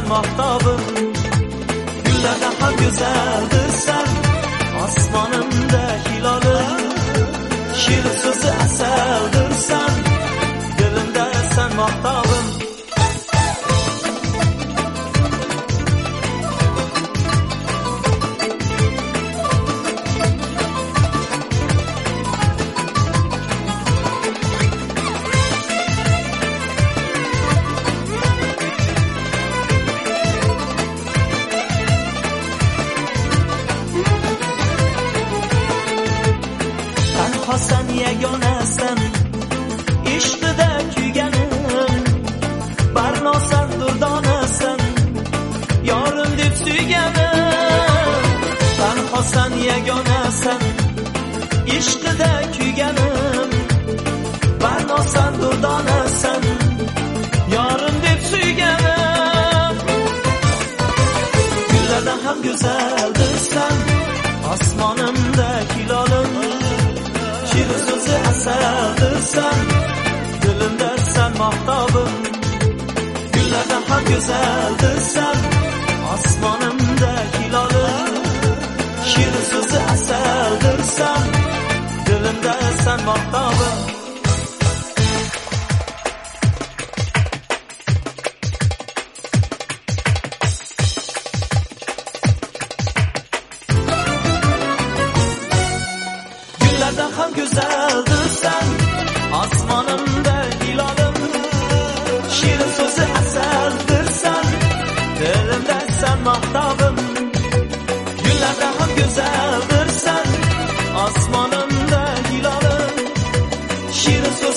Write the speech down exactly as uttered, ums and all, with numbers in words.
mahtabım. Güllerden ham güzeldirsen, osmonimda hilolim. Şirin so'zi asaldirsan, dilimda sen mahtabım. Sen yegonasan, ishqida kuyganim. Barnosan durdonasan, yorim deb suyganim. Tanhosan yegonasan, ishqida kuyganim. Barnosan durdonasan, yorim deb suyganim. Gullardan ham go'zaldirsan, osmonimda hilolim. Şirin so'zi asaldirsan, dilimda sen mahtabım. Gullardan ham go'zaldirsan, osmonimda hilolim. Şirin so'zi asaldirsan, dilimda sen mahtabım. Gullardan ham go'zaldirsan, osmonimda hilolim. Shirin so'zi asaldirsan, dilimda sen mahtabim. Gullardan ham go'zaldirsan, osmonimda hilolim. Shirin so'zi